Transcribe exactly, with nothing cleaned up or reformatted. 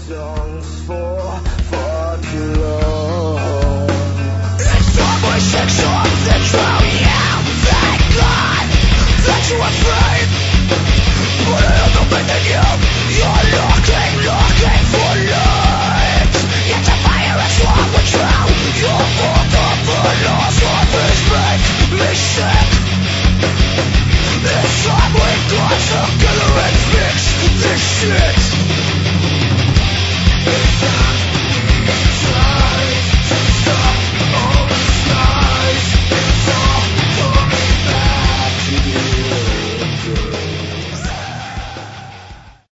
songs for far too long. It's always six of the truth, yeah, thank God that you are free.